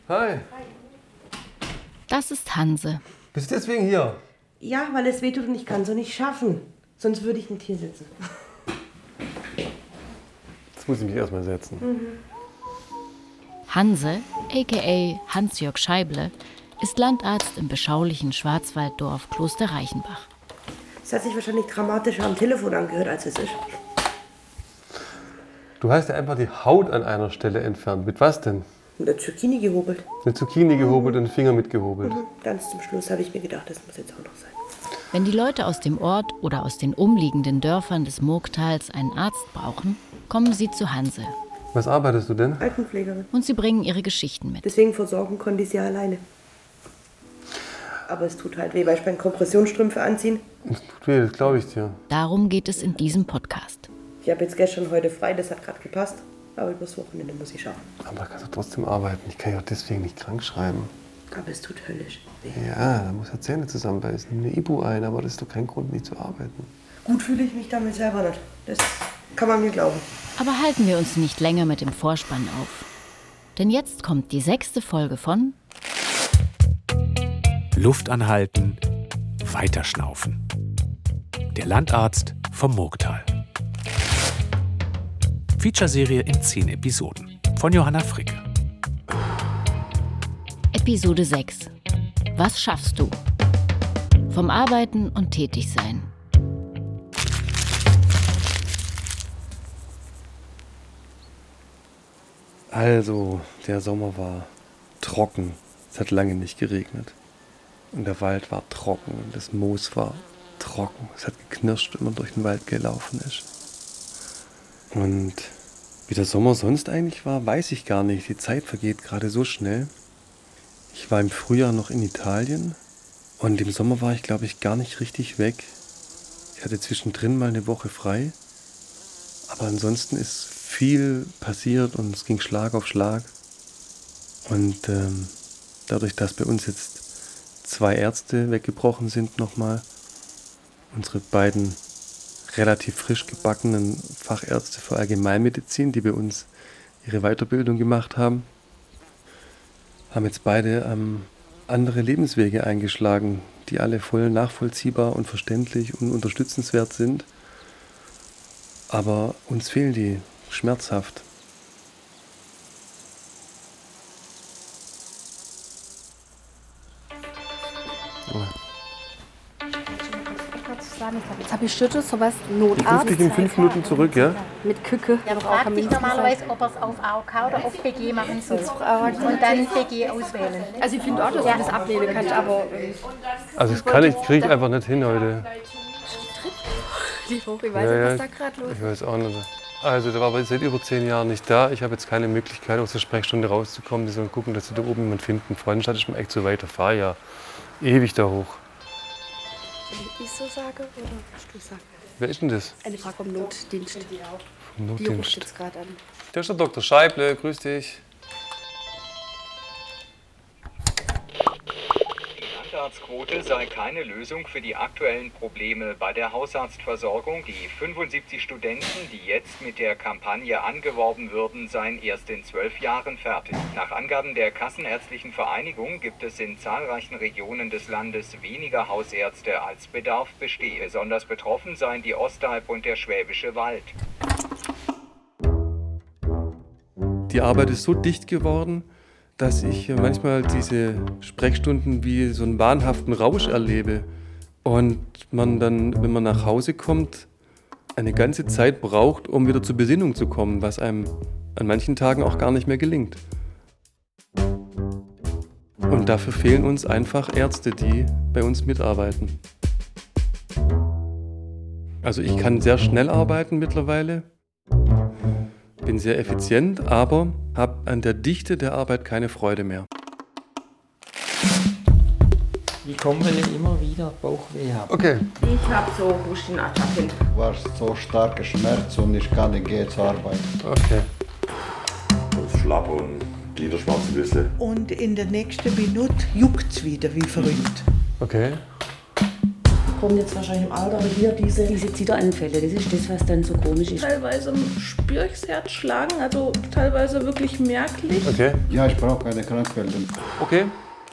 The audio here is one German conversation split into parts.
Hi. Das ist Hanse. Bist du deswegen hier? Ja, weil es wehtut und ich kann es nicht schaffen. Sonst würde ich nicht hier sitzen. Jetzt muss ich mich erstmal setzen. Hanse, a.k.a. Hans-Jörg Scheible, ist Landarzt im beschaulichen Schwarzwalddorf Kloster Reichenbach. Es hat sich wahrscheinlich dramatischer am Telefon angehört, als es ist. Du hast ja einfach die Haut an einer Stelle entfernt. Mit was denn? Mit der Zucchini gehobelt. Eine Zucchini gehobelt und einen Finger mitgehobelt. Ganz zum Schluss habe ich mir gedacht, das muss jetzt auch noch sein. Wenn die Leute aus dem Ort oder aus den umliegenden Dörfern des Murgtals einen Arzt brauchen, kommen sie zu Hanse. Was arbeitest du denn? Altenpflegerin. Und sie bringen ihre Geschichten mit. Deswegen versorgen konnte ich sie alleine. Aber es tut halt weh, weil ich meine Kompressionsstrümpfe anziehen. Das tut weh, das glaube ich dir. Darum geht es in diesem Podcast. Ich habe jetzt gestern heute frei, das hat gerade gepasst. Aber übers Wochenende muss ich schaffen. Aber da kannst du trotzdem arbeiten. Ich kann ja auch deswegen nicht krank schreiben. Aber es tut höllisch weh. Ja, da muss er Zähne zusammenbeißen. Nimm eine Ibu ein, aber das ist doch kein Grund, nicht zu arbeiten. Gut fühle ich mich damit selber nicht. Das kann man mir glauben. Aber halten wir uns nicht länger mit dem Vorspann auf. Denn jetzt kommt die 6. Folge von Luft anhalten, weiterschnaufen. Der Landarzt vom Murgtal. Featureserie in 10 Episoden von Johanna Fricke. Episode 6. Was schaffst du? Vom Arbeiten und Tätigsein. Also, der Sommer war trocken. Es hat lange nicht geregnet. Und der Wald war trocken und das Moos war trocken. Es hat geknirscht, wenn man durch den Wald gelaufen ist. Und wie der Sommer sonst eigentlich war, weiß ich gar nicht. Die Zeit vergeht gerade so schnell. Ich war im Frühjahr noch in Italien und im Sommer war ich, glaube ich, gar nicht richtig weg. Ich hatte zwischendrin mal eine Woche frei. Aber ansonsten ist viel passiert und es ging Schlag auf Schlag. Und dadurch, dass bei uns jetzt 2 Ärzte weggebrochen sind nochmal, unsere beiden relativ frisch gebackenen Fachärzte für Allgemeinmedizin, die bei uns ihre Weiterbildung gemacht haben jetzt beide andere Lebenswege eingeschlagen, die alle voll nachvollziehbar und verständlich und unterstützenswert sind. Aber uns fehlen die schmerzhaft. Jetzt habe ich Schütte, sowas Ich Notarzt. rufe dich in 5 Minuten zurück, ja? Mit Kücke. Ja, fragt sich normalerweise, ob er es auf AOK oder auf BG machen soll. Und dann BG auswählen. Also ich finde auch, dass du das ablehnen kannst, aber Also das kriege ich einfach nicht hin heute. die Woche, ich weiß nicht, was da gerade los ist. Ich weiß auch nicht. Also der war aber seit über 10 Jahren nicht da. Ich habe jetzt keine Möglichkeit, aus der Sprechstunde rauszukommen. Die sollen gucken, dass sie da oben jemanden finden. Freudenstadt ist mir echt zu weit. Da fahre ich ja ewig da hoch. Ich so sage oder du sagst? Wer ist denn das? Eine Frage vom Notdienst. Vom Die ruft Notdienst. jetzt gerade an. Der ist der Dr. Scheible. Grüß dich. Die Landarztquote sei keine Lösung für die aktuellen Probleme bei der Hausarztversorgung. Die 75 Studenten, die jetzt mit der Kampagne angeworben würden, seien erst in 12 Jahren fertig. Nach Angaben der Kassenärztlichen Vereinigung gibt es in zahlreichen Regionen des Landes weniger Hausärzte als Bedarf bestehe. Besonders betroffen seien die Ostalb und der Schwäbische Wald. Die Arbeit ist so dicht geworden, dass ich manchmal diese Sprechstunden wie so einen wahnhaften Rausch erlebe. Und man dann, wenn man nach Hause kommt, eine ganze Zeit braucht, um wieder zur Besinnung zu kommen, was einem an manchen Tagen auch gar nicht mehr gelingt. Und dafür fehlen uns einfach Ärzte, die bei uns mitarbeiten. Also ich kann sehr schnell arbeiten mittlerweile. Bin sehr effizient, aber habe an der Dichte der Arbeit keine Freude mehr. Ich komme, wenn ich immer wieder Bauchweh habe. Okay. Ich habe so Hustenattacken. Du hast so starke Schmerzen und ich kann nicht gehen zur Arbeit. Okay. Schlapp und Gliederschmerzen ein bisschen. Und in der nächsten Minute juckt es wieder wie verrückt. Okay. kommt jetzt wahrscheinlich im Alter, aber hier diese Zitteranfälle, das ist das, was dann so komisch ist. Teilweise spüre ich das Herz schlagen, also teilweise wirklich merklich. Okay. Ja, ich brauche keine Krankmeldung. Okay.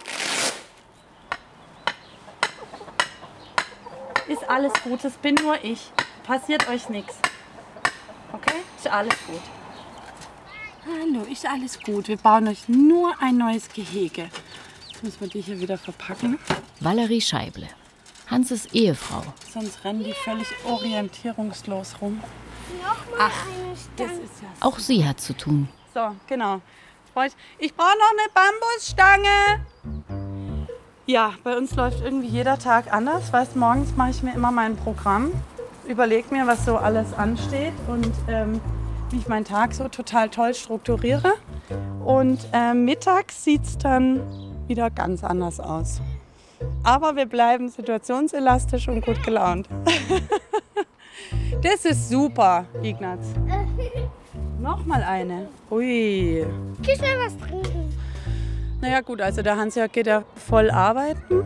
Ist alles gut, das bin nur ich. Passiert euch nichts. Okay? Ist alles gut. Hallo, ist alles gut. Wir bauen euch nur ein neues Gehege. Jetzt müssen wir die hier wieder verpacken. Valerie Scheible, Hanses Ehefrau. Sonst rennen die völlig orientierungslos rum. Ach, das ist ja... Auch sie hat zu tun. So, genau. Ich brauche noch eine Bambusstange. Ja, bei uns läuft irgendwie jeder Tag anders. Weißt, morgens mache ich mir immer mein Programm, überlege mir, was so alles ansteht und wie ich meinen Tag so total toll strukturiere. Und mittags sieht es dann wieder ganz anders aus. Aber wir bleiben situationselastisch und gut gelaunt. Das ist super, Ignaz. Noch mal eine. Ui. Geh schnell was trinken. Naja gut, also der Hans-Jörg geht ja voll arbeiten.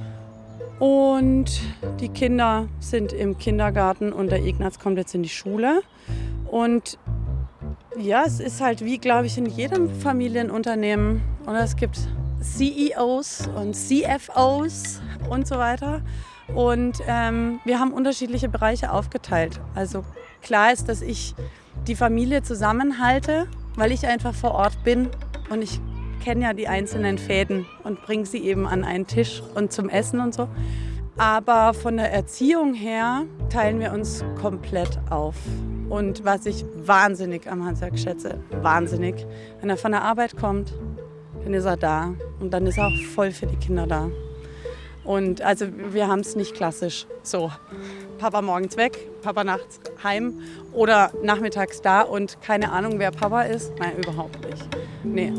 Und die Kinder sind im Kindergarten und der Ignaz kommt jetzt in die Schule. Und ja, es ist halt wie, glaube ich, in jedem Familienunternehmen. Oder es gibt CEOs und CFOs und so weiter. Und wir haben unterschiedliche Bereiche aufgeteilt. Also klar ist, dass ich die Familie zusammenhalte, weil ich einfach vor Ort bin und ich kenne ja die einzelnen Fäden und bringe sie eben an einen Tisch und zum Essen und so. Aber von der Erziehung her teilen wir uns komplett auf. Und was ich wahnsinnig am Hans-Jörg schätze, wahnsinnig, wenn er von der Arbeit kommt, dann ist er da und dann ist er auch voll für die Kinder da. Und also wir haben es nicht klassisch so, Papa morgens weg, Papa nachts heim oder nachmittags da und keine Ahnung, wer Papa ist. Nein, überhaupt nicht. Nee.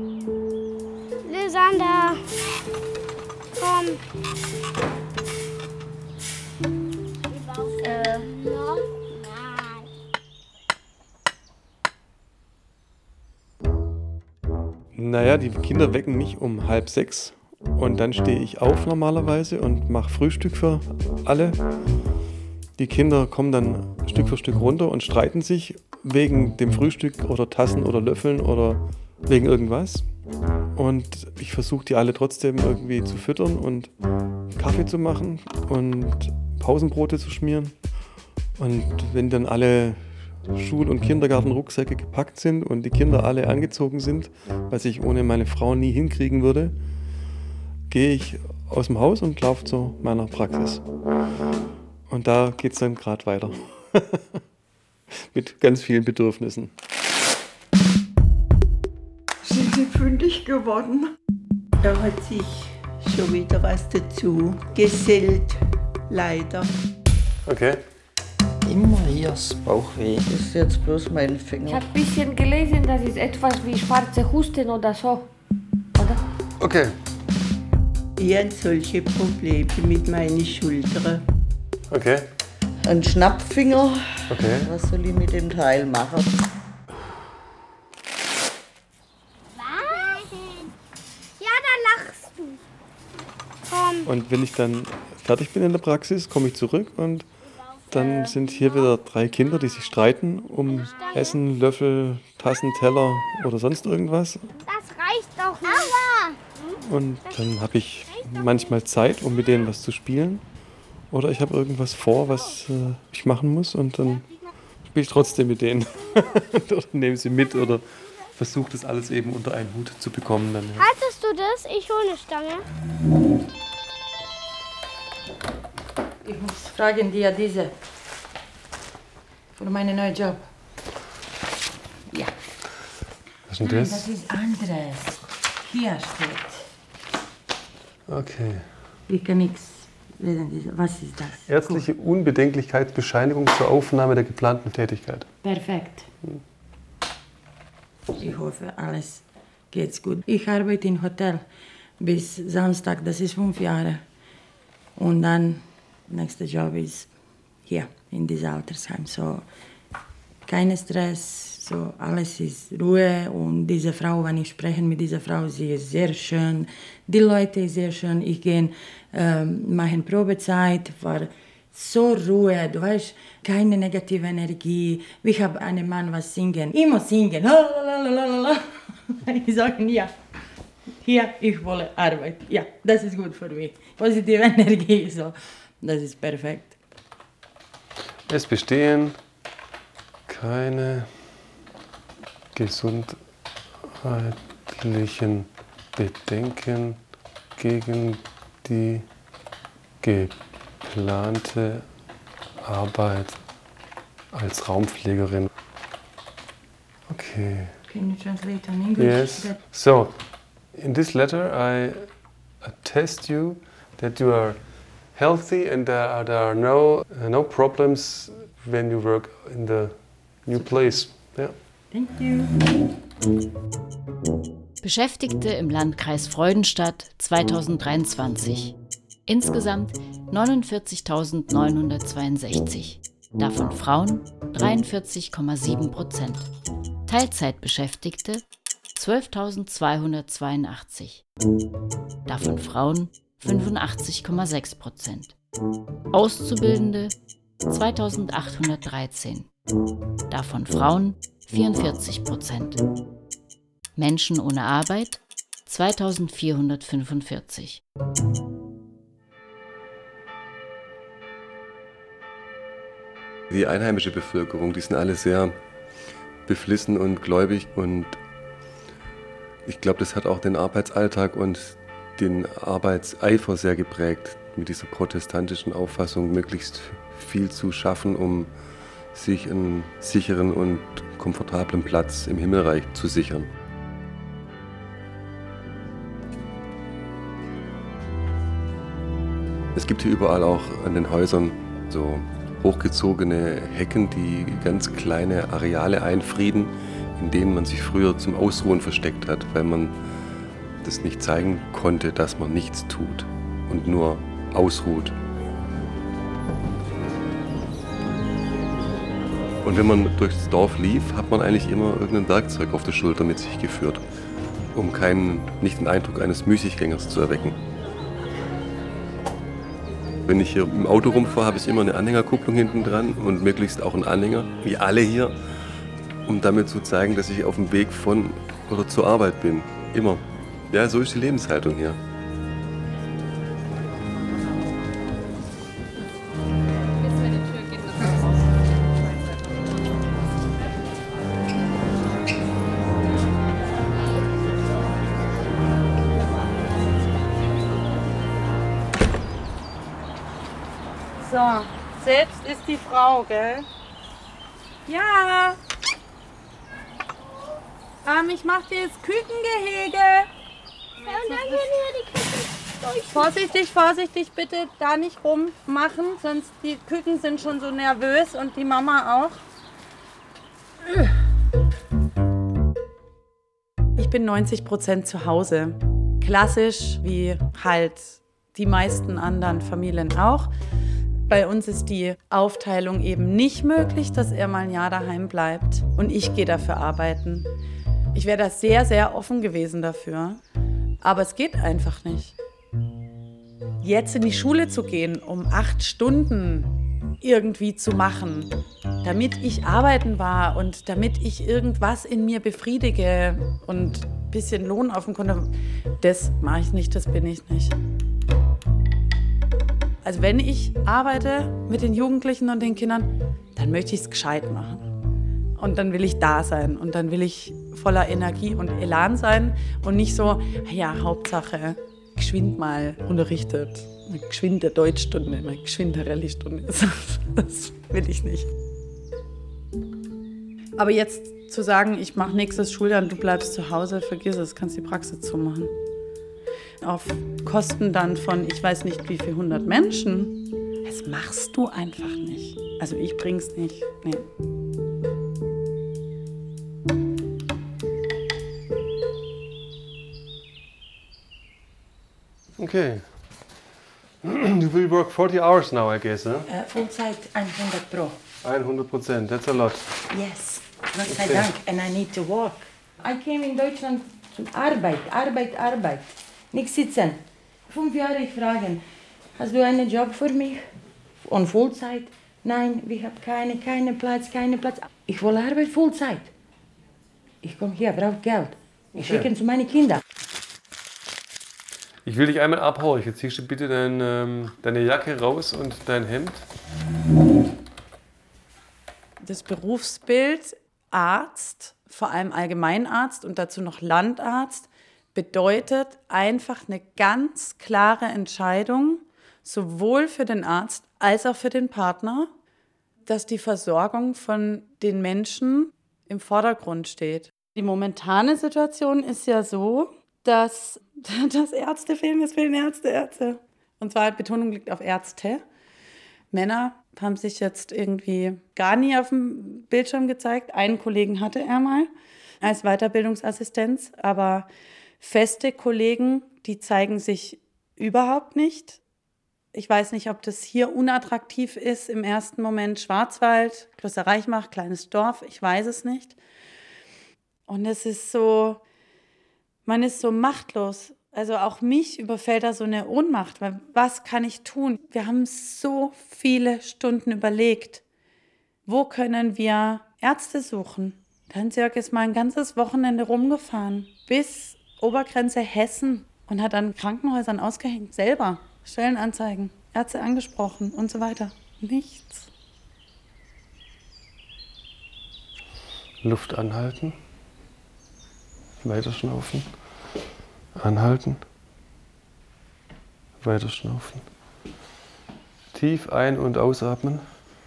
Lysander, komm. Naja, die Kinder wecken mich um 5:30 und dann stehe ich auf normalerweise und mache Frühstück für alle. Die Kinder kommen dann Stück für Stück runter und streiten sich wegen dem Frühstück oder Tassen oder Löffeln oder wegen irgendwas. Und ich versuche die alle trotzdem irgendwie zu füttern und Kaffee zu machen und Pausenbrote zu schmieren. Und wenn dann alle Schul- und Kindergartenrucksäcke gepackt sind und die Kinder alle angezogen sind, was ich ohne meine Frau nie hinkriegen würde, gehe ich aus dem Haus und laufe zu meiner Praxis. Und da geht es dann gerade weiter. Mit ganz vielen Bedürfnissen. Sind Sie fündig geworden? Da hat sich schon wieder was dazu gesellt, leider. Okay. Immer hier das Bauchweh. Das ist jetzt bloß mein Finger. Ich habe ein bisschen gelesen, das ist etwas wie schwarze Husten oder so. Oder? Okay. Ich habe solche Probleme mit meinen Schultern. Okay. Ein Schnappfinger. Okay. Was soll ich mit dem Teil machen? Ja, da lachst du. Komm. Und wenn ich dann fertig bin in der Praxis, komme ich zurück und dann sind hier wieder 3 Kinder, die sich streiten um Essen, Löffel, Tassen, Teller oder sonst irgendwas. Das reicht doch nicht. Aua. Und dann habe ich manchmal Zeit, um mit denen was zu spielen. Oder ich habe irgendwas vor, was ich machen muss und dann spiele ich trotzdem mit denen. Oder nehme sie mit oder versuche das alles eben unter einen Hut zu bekommen. Dann, ja. Haltest du das? Ich hole eine Stange. Ich muss fragen dir diese für meinen neuen Job. Ja. Was ist denn das? Das ist anderes. Hier steht. Okay. Ich kann nichts lesen. Was ist das? Ärztliche Unbedenklichkeitsbescheinigung zur Aufnahme der geplanten Tätigkeit. Perfekt. Ich hoffe, alles geht gut. Ich arbeite im Hotel bis Samstag, das ist 5 Jahre. Und dann nächster Job ist hier in diesem Altersheim. So kein Stress, so alles ist Ruhe. Und diese Frau, wenn ich spreche mit dieser Frau, sie ist sehr schön. Die Leute sind sehr schön. Ich gehe machen Probezeit, war so Ruhe, du weißt, keine negative Energie. Ich habe einen Mann, was singen, immer singen. Ich sage, ja, hier, ich will arbeiten. Ja, das ist gut für mich. Positive Energie, so, das ist perfekt. Es bestehen keine gesundheitlichen Bedenken gegen die geplante Arbeit als Raumpflegerin. Okay. Can you translate in English? Yes. So, in this letter I attest you that you are healthy and there are no problems when you work in the new place. Yeah. Thank you. Beschäftigte im Landkreis Freudenstadt 2023. Insgesamt 49.962. Davon Frauen 43,7%. Teilzeitbeschäftigte 12.282. Davon Frauen 85,6%. Auszubildende 2.813. Davon Frauen 44%. Menschen ohne Arbeit 2.445. Die einheimische Bevölkerung, die sind alle sehr beflissen und gläubig und ich glaube, das hat auch den Arbeitsalltag und den Arbeitseifer sehr geprägt, mit dieser protestantischen Auffassung möglichst viel zu schaffen, um sich einen sicheren und komfortablen Platz im Himmelreich zu sichern. Es gibt hier überall auch an den Häusern so hochgezogene Hecken, die ganz kleine Areale einfrieden, in denen man sich früher zum Ausruhen versteckt hat, weil man das nicht zeigen konnte, dass man nichts tut und nur ausruht. Und wenn man durchs Dorf lief, hat man eigentlich immer irgendein Werkzeug auf der Schulter mit sich geführt, um nicht den Eindruck eines Müßiggängers zu erwecken. Wenn ich hier im Auto rumfahre, habe ich immer eine Anhängerkupplung hinten dran und möglichst auch einen Anhänger, wie alle hier, um damit zu zeigen, dass ich auf dem Weg von oder zur Arbeit bin. Immer. Ja, so ist die Lebenshaltung hier. So, selbst ist die Frau, gell? Ja. Ich mach dir jetzt Kükengehege. Ja, und dann gehen wir die Küken durch. Vorsichtig, vorsichtig, bitte da nicht rummachen, sonst die Küken sind schon so nervös und die Mama auch. Ich bin 90% zu Hause. Klassisch, wie halt die meisten anderen Familien auch. Bei uns ist die Aufteilung eben nicht möglich, dass er mal ein Jahr daheim bleibt und ich gehe dafür arbeiten. Ich wäre da sehr, sehr offen gewesen dafür, aber es geht einfach nicht. Jetzt in die Schule zu gehen, um 8 Stunden irgendwie zu machen, damit ich arbeiten war und damit ich irgendwas in mir befriedige und ein bisschen Lohn auf dem Konto, das mache ich nicht, das bin ich nicht. Also wenn ich arbeite mit den Jugendlichen und den Kindern, dann möchte ich es gescheit machen. Und dann will ich da sein und dann will ich voller Energie und Elan sein und nicht so, ja, Hauptsache, geschwind mal unterrichtet, eine geschwinde Deutschstunde, eine geschwinde Rallye-Stunde. Das will ich nicht. Aber jetzt zu sagen, ich mache nächstes Schuljahr und du bleibst zu Hause, vergiss es, kannst die Praxis zumachen. Auf Kosten dann von, ich weiß nicht wie viel 100 Menschen. Das machst du einfach nicht. Also ich bring's nicht. Nee. Okay. You will work 40 hours now, I guess, huh? Vollzeit 100%. 100%, that's a lot. Yes, Gott sei Dank. And I need to walk. I came in Deutschland zum Arbeit. Nicht sitzen. 5 Jahre ich frage, hast du einen Job für mich? Und Vollzeit? Nein, wir haben keinen Platz. Ich will Arbeit Vollzeit. Ich komme hier, brauche Geld. Ich schicke ihn zu meinen Kindern. Ich will dich einmal abholen. Jetzt ziehst du bitte deine Jacke raus und dein Hemd. Das Berufsbild Arzt, vor allem Allgemeinarzt und dazu noch Landarzt, bedeutet einfach eine ganz klare Entscheidung, sowohl für den Arzt als auch für den Partner, dass die Versorgung von den Menschen im Vordergrund steht. Die momentane Situation ist ja so, dass Ärzte fehlen, es fehlen Ärzte. Und zwar Betonung liegt auf Ärzte. Männer haben sich jetzt irgendwie gar nie auf dem Bildschirm gezeigt. Einen Kollegen hatte er mal als Weiterbildungsassistenz, aber feste Kollegen, die zeigen sich überhaupt nicht. Ich weiß nicht, ob das hier unattraktiv ist im ersten Moment. Schwarzwald, Kloster Reichmach, kleines Dorf, ich weiß es nicht. Und es ist so, man ist so machtlos. Also auch mich überfällt da so eine Ohnmacht, weil was kann ich tun? Wir haben so viele Stunden überlegt, wo können wir Ärzte suchen? Hans-Jörg ist mal ein ganzes Wochenende rumgefahren, bis Obergrenze Hessen und hat an Krankenhäusern ausgehängt, selber. Stellenanzeigen, Ärzte angesprochen und so weiter. Nichts. Luft anhalten. Weiter schnaufen. Anhalten. Weiter schnaufen. Tief ein- und ausatmen.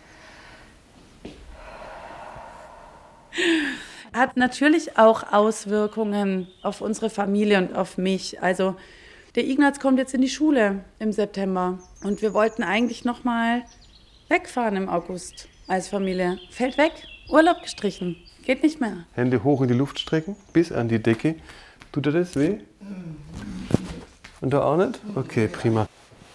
Hat natürlich auch Auswirkungen auf unsere Familie und auf mich. Also der Ignaz kommt jetzt in die Schule im September und wir wollten eigentlich noch mal wegfahren im August als Familie. Fällt weg, Urlaub gestrichen, geht nicht mehr. Hände hoch in die Luft strecken, bis an die Decke. Tut dir das weh? Und da auch nicht? Okay, prima.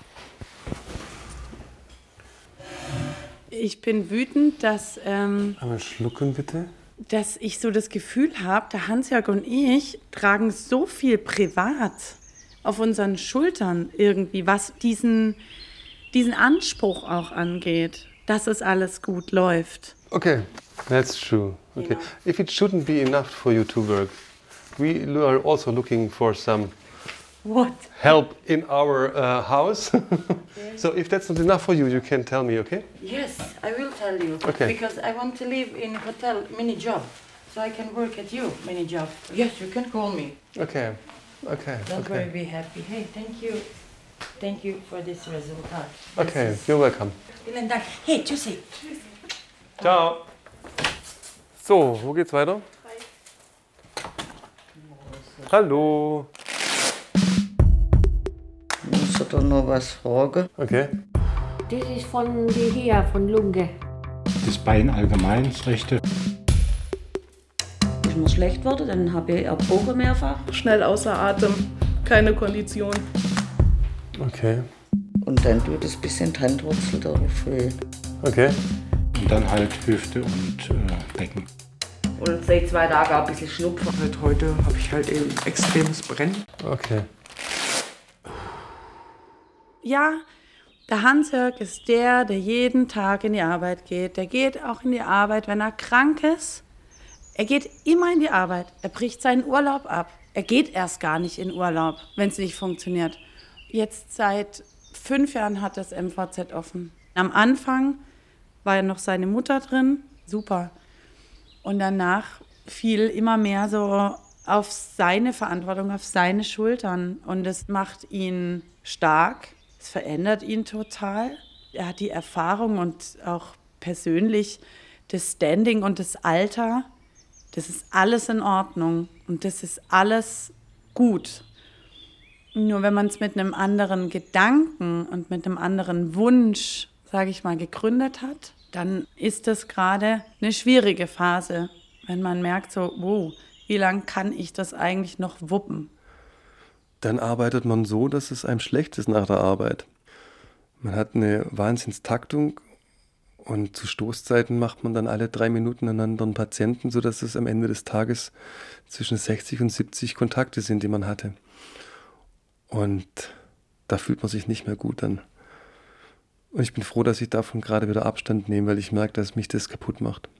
Ich bin wütend, dass Einmal schlucken bitte. dass ich so das Gefühl habe, der Hans-Jörg und ich tragen so viel privat auf unseren Schultern irgendwie, was diesen Anspruch auch angeht, dass es alles gut läuft. Okay, that's true. Okay. Genau. If it shouldn't be enough for you to work, we are also looking for some help in our house. So if that's not enough for you, you can tell me, okay? Yes, I will tell you. Okay. Because I want to live in a hotel mini job, so I can work at you mini job. Yes, you can call me. Okay. Okay. Don't Okay. worry, be happy. Hey, thank you. Thank you for this Resultat. Okay, you're welcome. Vielen Dank. Hey, tschüssi. Ciao. So, wo geht's weiter? Hallo. Muss ich da noch was fragen? Okay. Das ist von hierher, von Lunge. Das Bein allgemein, das rechte. Ist mir schlecht geworden, dann habe ich erbrochen mehrfach. Schnell außer Atem, keine Kondition. Okay. Und dann tut es bis in die Handwurzel darauf weh. Okay. Und dann halt Hüfte und Becken. Und seit 2 Tagen auch ein bisschen Schnupfen. Seit heute habe ich halt eben extremes Brennen. Okay. Ja, der Hans-Jörg ist der jeden Tag in die Arbeit geht. Der geht auch in die Arbeit, wenn er krank ist. Er geht immer in die Arbeit. Er bricht seinen Urlaub ab. Er geht erst gar nicht in Urlaub, wenn es nicht funktioniert. Jetzt seit 5 Jahren hat das MVZ offen. Am Anfang war ja noch seine Mutter drin. Super. Und danach fiel immer mehr so auf seine Verantwortung, auf seine Schultern. Und es macht ihn stark. Es verändert ihn total. Er hat die Erfahrung und auch persönlich das Standing und das Alter. Das ist alles in Ordnung und das ist alles gut. Nur wenn man es mit einem anderen Gedanken und mit einem anderen Wunsch, sage ich mal, gegründet hat, dann ist das gerade eine schwierige Phase, wenn man merkt so, wow, wie lange kann ich das eigentlich noch wuppen? Dann arbeitet man so, dass es einem schlecht ist nach der Arbeit. Man hat eine Wahnsinnstaktung Und zu Stoßzeiten macht man dann alle 3 Minuten einen anderen Patienten, sodass es am Ende des Tages zwischen 60 und 70 Kontakte sind, die man hatte. Und da fühlt man sich nicht mehr gut dann. Und ich bin froh, dass ich davon gerade wieder Abstand nehme, weil ich merke, dass mich das kaputt macht.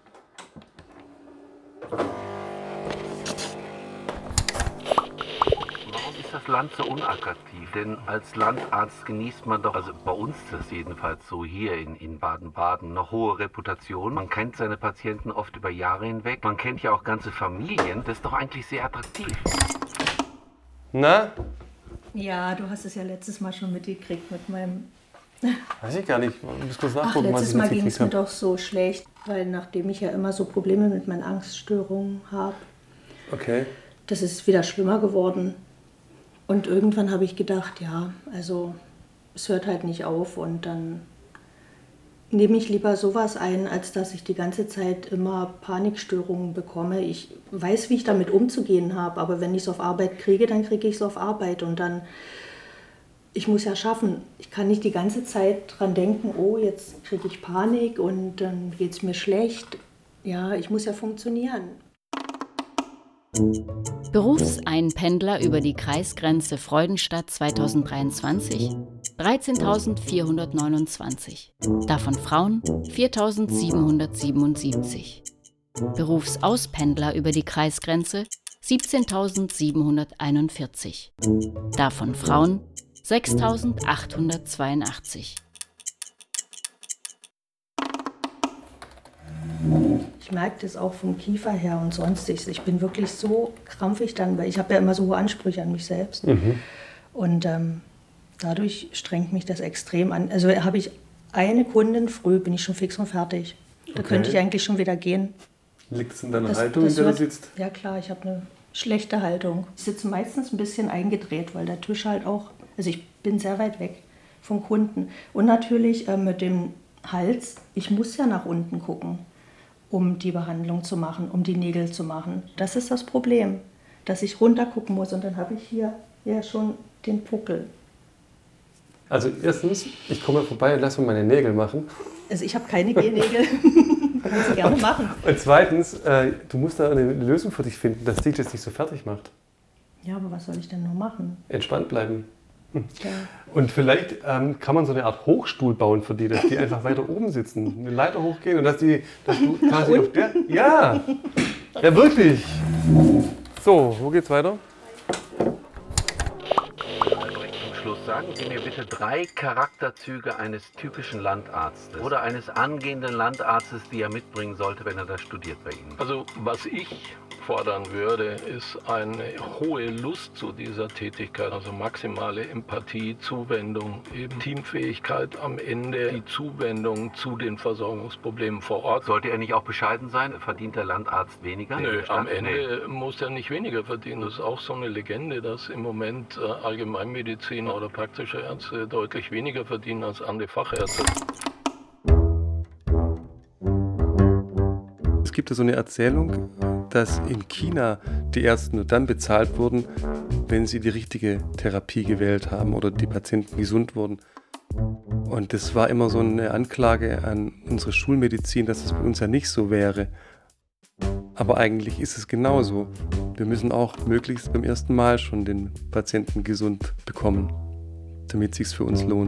Das Land so unattraktiv, denn als Landarzt genießt man doch, also bei uns ist das jedenfalls so hier in Baden-Baden, eine hohe Reputation. Man kennt seine Patienten oft über Jahre hinweg, man kennt ja auch ganze Familien, das ist doch eigentlich sehr attraktiv. Na? Ja, du hast es ja letztes Mal schon mitgekriegt mit meinem... Weiß ich gar nicht, ich muss kurz nachgucken, letztes Mal ging es mir doch so schlecht, weil nachdem ich ja immer so Probleme mit meinen Angststörungen habe, okay. Das ist wieder schlimmer geworden. Und irgendwann habe ich gedacht, ja, also es hört halt nicht auf und dann nehme ich lieber sowas ein, als dass ich die ganze Zeit immer Panikstörungen bekomme. Ich weiß, wie ich damit umzugehen habe, aber wenn ich es auf Arbeit kriege, dann kriege ich es auf Arbeit und dann, ich muss ja schaffen. Ich kann nicht die ganze Zeit dran denken, oh, jetzt kriege ich Panik und dann geht es mir schlecht. Ja, ich muss ja funktionieren. Berufseinpendler über die Kreisgrenze Freudenstadt 2023 13.429, davon Frauen 4.777. Berufsauspendler über die Kreisgrenze 17.741, davon Frauen 6.882. Ich merke das auch vom Kiefer her und sonstiges. Ich bin wirklich so krampfig dann, weil ich habe ja immer so hohe Ansprüche an mich selbst. Und dadurch strengt mich das extrem an. Also habe ich eine Kundin früh, bin ich schon fix und fertig. Da könnte ich eigentlich schon wieder gehen. Liegt es in deiner Haltung, in der du sitzt? Ja klar, ich habe eine schlechte Haltung. Ich sitze meistens ein bisschen eingedreht, weil der Tisch halt auch, also ich bin sehr weit weg vom Kunden. Und natürlich mit dem Hals, ich muss ja nach unten gucken, um die Behandlung zu machen, um die Nägel zu machen. Das ist das Problem, dass ich runter gucken muss und dann habe ich hier ja schon den Puckel. Also erstens, ich komme vorbei und lasse mir meine Nägel machen. Also ich habe keine Gel-Nägel, kannst du gerne machen. Und zweitens, du musst da eine Lösung für dich finden, dass dich das nicht so fertig macht. Ja, aber was soll ich denn nur machen? Entspannt bleiben. Ja. Und vielleicht kann man so eine Art Hochstuhl bauen für die, dass die einfach weiter oben sitzen, eine Leiter hochgehen und dass du quasi auf der... Ja, ja wirklich. So, wo geht's weiter? Zum Schluss sagen Sie mir bitte 3 Charakterzüge eines typischen Landarztes oder eines angehenden Landarztes, die er mitbringen sollte, wenn er das studiert bei Ihnen. Also was ich fordern würde, ist eine hohe Lust zu dieser Tätigkeit, also maximale Empathie, Zuwendung, eben Teamfähigkeit am Ende, die Zuwendung zu den Versorgungsproblemen vor Ort. Sollte er nicht auch bescheiden sein? Verdient der Landarzt weniger? Nö, am Ende muss er nicht weniger verdienen. Das ist auch so eine Legende, dass im Moment Allgemeinmediziner oder praktische Ärzte deutlich weniger verdienen als andere Fachärzte. Es gibt ja so eine Erzählung, dass in China die Ärzte nur dann bezahlt wurden, wenn sie die richtige Therapie gewählt haben oder die Patienten gesund wurden. Und das war immer so eine Anklage an unsere Schulmedizin, dass es bei uns ja nicht so wäre. Aber eigentlich ist es genauso. Wir müssen auch möglichst beim ersten Mal schon den Patienten gesund bekommen, damit es sich für uns lohnt.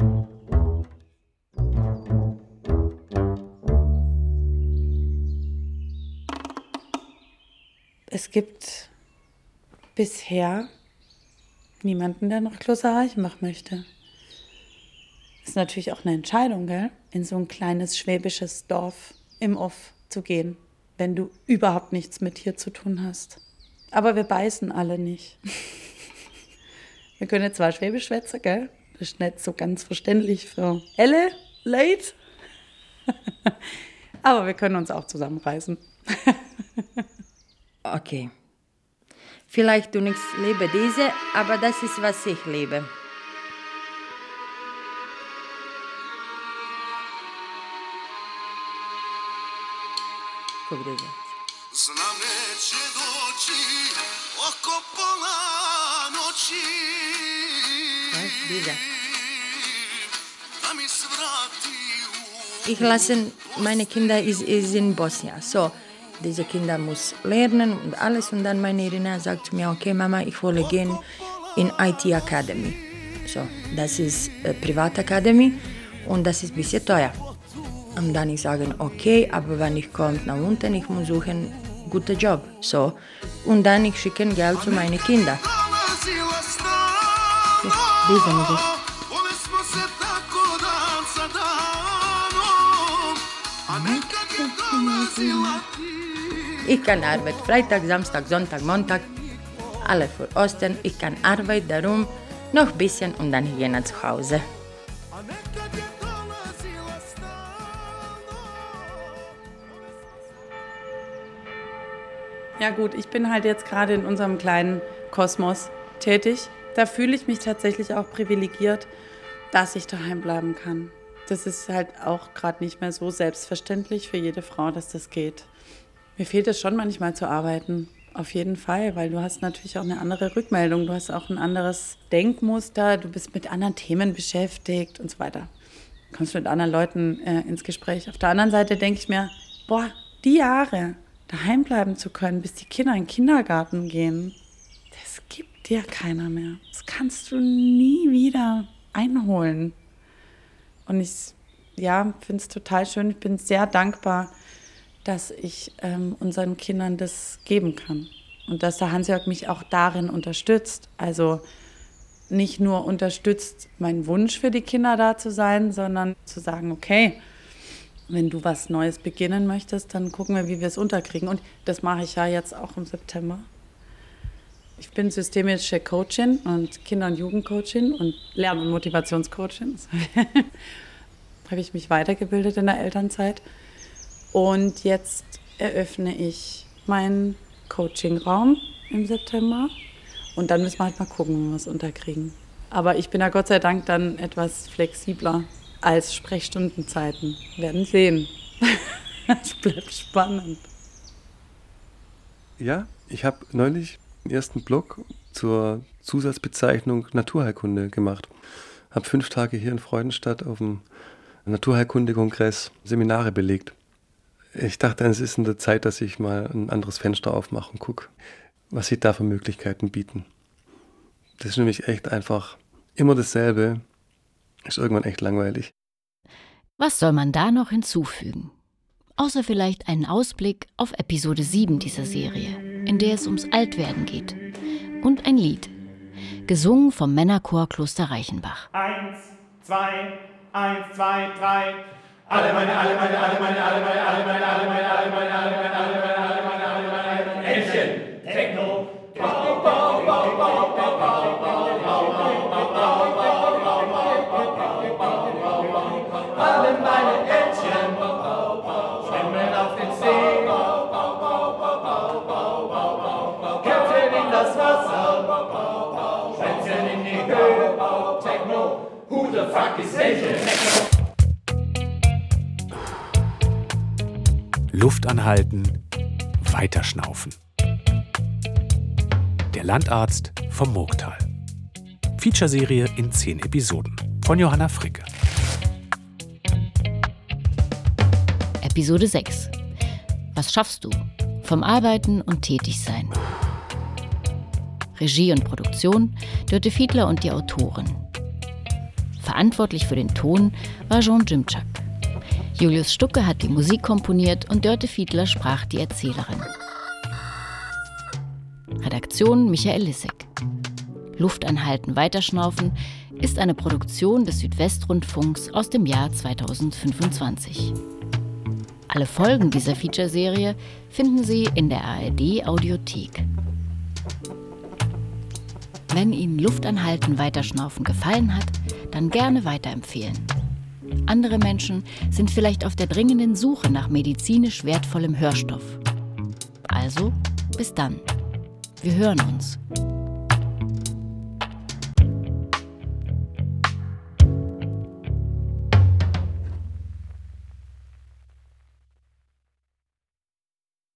Es gibt bisher niemanden, der noch Klosterreichen machen möchte. Das ist natürlich auch eine Entscheidung, gell? In so ein kleines schwäbisches Dorf im Off zu gehen, wenn du überhaupt nichts mit hier zu tun hast. Aber wir beißen alle nicht. Wir können zwar Schwäbisch schwätzen, gell? Das ist nicht so ganz verständlich für alle Leute. Aber wir können uns auch zusammenreißen. Okay. Vielleicht du nichts lebe diese, aber das ist, was ich lebe. Guck dir das. Dieser. ich lasse meine Kinder ist in Bosnien. So, diese Kinder muss lernen und alles. Und dann meine Irina sagt zu mir, okay Mama, ich wolle gehen in IT Academy. So, das ist eine Privatakademie und das ist ein bisschen teuer. Und dann ich sage, okay, aber wenn ich komme nach unten, ich muss suchen einen guten Job. So, und dann ich schicke Geld zu meinen Kindern. Diese Musik. Ich kann arbeiten Freitag, Samstag, Sonntag, Montag, alle für Ostern. Ich kann arbeiten, darum noch ein bisschen und dann gehe ich nach Hause. Ja gut, ich bin halt jetzt gerade in unserem kleinen Kosmos tätig. Da fühle ich mich tatsächlich auch privilegiert, dass ich daheim bleiben kann. Das ist halt auch gerade nicht mehr so selbstverständlich für jede Frau, dass das geht. Mir fehlt es schon manchmal zu arbeiten, auf jeden Fall, weil du hast natürlich auch eine andere Rückmeldung, du hast auch ein anderes Denkmuster, du bist mit anderen Themen beschäftigt und so weiter. Du kommst mit anderen Leuten ins Gespräch. Auf der anderen Seite denke ich mir, boah, die Jahre daheim bleiben zu können, bis die Kinder in den Kindergarten gehen, das gibt dir keiner mehr. Das kannst du nie wieder einholen. Und ich finde es total schön. Ich bin sehr dankbar, dass ich unseren Kindern das geben kann. Und dass der Hans-Jörg mich auch darin unterstützt. Also nicht nur unterstützt, mein Wunsch für die Kinder da zu sein, sondern zu sagen, okay, wenn du was Neues beginnen möchtest, dann gucken wir, wie wir es unterkriegen. Und das mache ich ja jetzt auch im September. Ich bin systemische Coachin und Kinder- und Jugendcoachin und Lern- und Motivationscoachin. Habe ich mich weitergebildet in der Elternzeit. Und jetzt eröffne ich meinen Coachingraum im September. Und dann müssen wir halt mal gucken, wie wir es unterkriegen. Aber ich bin ja Gott sei Dank dann etwas flexibler als Sprechstundenzeiten. Wir werden sehen. Es bleibt spannend. Ja, ich habe neulich den ersten Blog zur Zusatzbezeichnung Naturheilkunde gemacht. Habe 5 Tage hier in Freudenstadt auf dem Naturheilkunde-Kongress Seminare belegt. Ich dachte, es ist in der Zeit, dass ich mal ein anderes Fenster aufmache und gucke, was sich da für Möglichkeiten bieten. Das ist nämlich echt einfach immer dasselbe. Ist irgendwann echt langweilig. Was soll man da noch hinzufügen? Außer vielleicht einen Ausblick auf Episode 7 dieser Serie, in der es ums Altwerden geht. Und ein Lied, gesungen vom Männerchor Kloster Reichenbach. 1, 2, 1, 2, 3. Alle meine Entchen. Techno. Alle meine Entchen schwimmen auf den See, Köpfchen in das Wasser, Schwänzchen in die Höhe, Techno, who the fuck is Techno? Luft anhalten, weiterschnaufen. Der Landarzt vom Murgtal. Featureserie in 10 Episoden von Johanna Fricke. Episode 6. Was schaffst du? Vom Arbeiten und Tätigsein. Regie und Produktion Dörte Fiedler und die Autorin. Verantwortlich für den Ton war Jean Jimczak. Julius Stucke hat die Musik komponiert und Dörte Fiedler sprach die Erzählerin. Redaktion Michael Lissek. Luft anhalten, weiterschnaufen ist eine Produktion des Südwestrundfunks aus dem Jahr 2025. Alle Folgen dieser Featureserie finden Sie in der ARD-Audiothek. Wenn Ihnen Luft anhalten, weiterschnaufen gefallen hat, dann gerne weiterempfehlen. Andere Menschen sind vielleicht auf der dringenden Suche nach medizinisch wertvollem Hörstoff. Also, bis dann. Wir hören uns.